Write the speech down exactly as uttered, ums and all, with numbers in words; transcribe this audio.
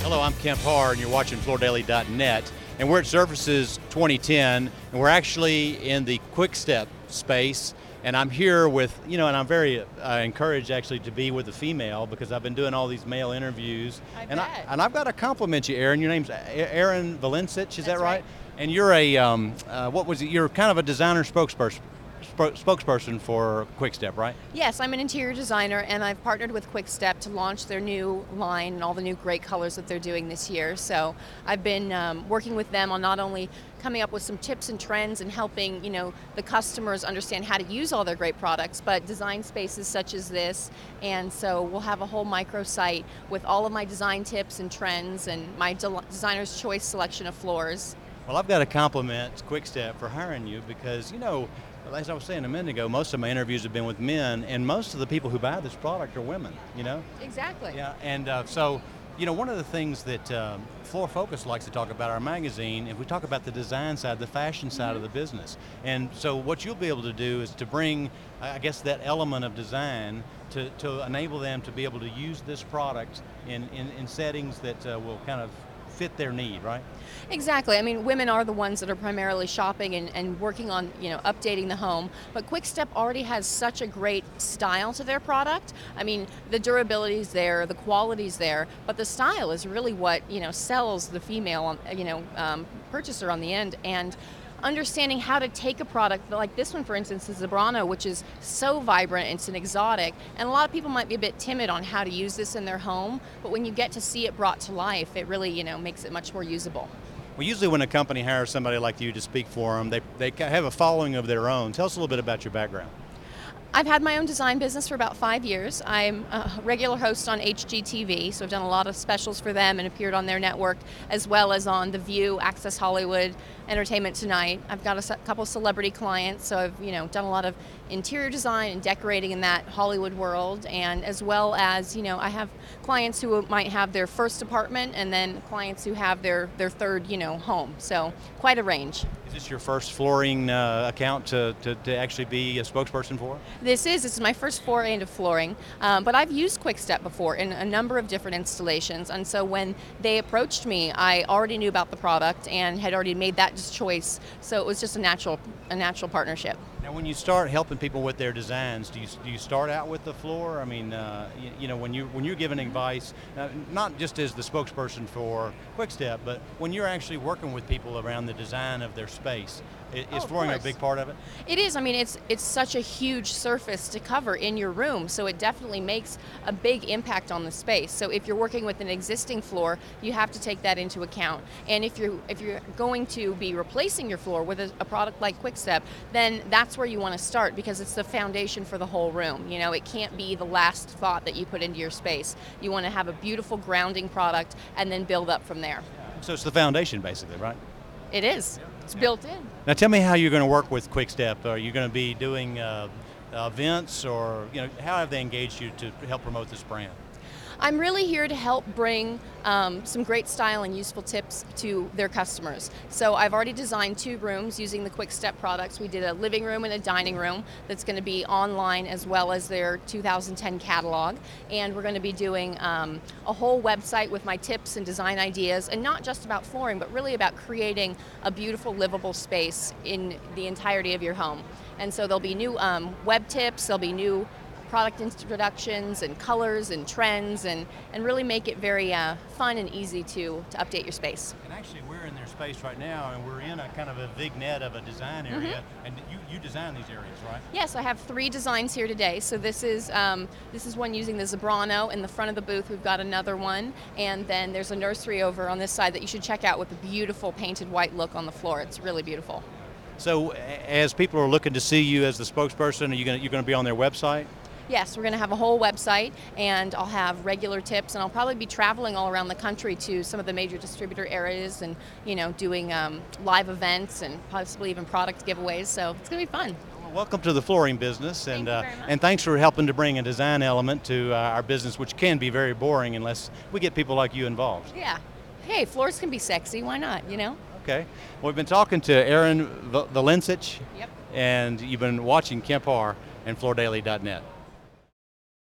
Hello, I'm Kemp Harr, and you're watching Floor Daily dot net. And we're at Surfaces twenty ten, and we're actually in the QuickStep space. And I'm here with, you know, and I'm very uh, encouraged actually to be with a female because I've been doing all these male interviews. I and, bet. I, and I've got to compliment you, Erin. Your name's Erin Valencich, is That's that right? right. And you're a, um, uh, what was it? You're kind of a designer spokesperson. spokesperson for QuickStep, right? Yes, I'm an interior designer, and I've partnered with QuickStep to launch their new line and all the new great colors that they're doing this year. So I've been um, working with them on not only coming up with some tips and trends and helping, you know, the customers understand how to use all their great products, but design spaces such as this. And so we'll have a whole microsite with all of my design tips and trends and my de- designer's choice selection of floors. Well, I've got to compliment QuickStep for hiring you because, you know, as I was saying a minute ago, most of my interviews have been with men, and most of the people who buy this product are women, you know? Exactly. Yeah, and uh, so, you know, one of the things that um, Floor Focus likes to talk about our magazine, if we talk about the design side, the fashion side mm-hmm. of the business. And so what you'll be able to do is to bring, I guess, that element of design to, to enable them to be able to use this product in, in, in settings that uh, will kind of fit their need, right? Exactly. I mean, women are the ones that are primarily shopping and, and working on, you know, updating the home. But QuickStep already has such a great style to their product. I mean, the durability is there, the quality's there, but the style is really what, you know, sells the female, you know, um, purchaser on the end. And understanding how to take a product like this one, for instance, is the Zebrano, which is so vibrant, it's an exotic, and a lot of people might be a bit timid on how to use this in their home, but when you get to see it brought to life, it really, you know, makes it much more usable. Well, usually when a company hires somebody like you to speak for them, they, they have a following of their own. Tell us a little bit about your background. I've had my own design business for about five years. I'm a regular host on H G T V, so I've done a lot of specials for them and appeared on their network, as well as on The View, Access Hollywood, Entertainment Tonight. I've got a couple celebrity clients, so I've, you know, done a lot of interior design and decorating in that Hollywood world, and as well as, you know, I have clients who might have their first apartment and then clients who have their, their third, you know, home. So quite a range. Is this your first flooring uh, account to, to, to actually be a spokesperson for? This is. This is my first foray into flooring, um, but I've used QuickStep before in a number of different installations, and so when they approached me, I already knew about the product and had already made that choice, so it was just a natural, a natural partnership. Now, when you start helping people with their designs, do you do you start out with the floor? I mean, uh, you, you know, when you when you're giving advice, uh, not just as the spokesperson for QuickStep, but when you're actually working with people around the design of their space, is Oh, of flooring a course. big part of it? It is. I mean, it's it's such a huge surface to cover in your room, so it definitely makes a big impact on the space. So if you're working with an existing floor, you have to take that into account. And if you're if you're going to be replacing your floor with a, a product like QuickStep, then that's where you want to start because it's the foundation for the whole room. You know, it can't be the last thought that you put into your space. You want to have a beautiful grounding product and then build up from there. So it's the foundation, basically, right? It is. It's built in. Now, tell me how you're going to work with QuickStep. Are you going to be doing uh, events, or you know, how have they engaged you to help promote this brand? I'm really here to help bring um, some great style and useful tips to their customers. So I've already designed two rooms using the QuickStep products. We did a living room and a dining room that's going to be online as well as their two thousand ten catalog. And we're going to be doing um, a whole website with my tips and design ideas, and not just about flooring, but really about creating a beautiful, livable space in the entirety of your home. And so there'll be new um, web tips, there'll be new product introductions and colors and trends, and, and really make it very uh, fun and easy to, to update your space. And actually, we're in their space right now, and we're in a kind of a vignette of a design area, Mm-hmm. and you, you design these areas, right? Yes, I have three designs here today. So this is um, this is one using the Zebrano. In the front of the booth, we've got another one, and then there's a nursery over on this side that you should check out with a beautiful painted white look on the floor. It's really beautiful. So, a- as people are looking to see you as the spokesperson, are you going to, you're going to be on their website? Yes, we're going to have a whole website, and I'll have regular tips, and I'll probably be traveling all around the country to some of the major distributor areas, and you know, doing um, live events and possibly even product giveaways. So it's going to be fun. Well, welcome to the flooring business, and Thank you uh, very much. and thanks for helping to bring a design element to uh, our business, which can be very boring unless we get people like you involved. Yeah. Hey, floors can be sexy. Why not? You know. Okay. Well, we've been talking to Erin Valencich, Yep. and you've been watching Kemp Harr and Floor Daily dot net.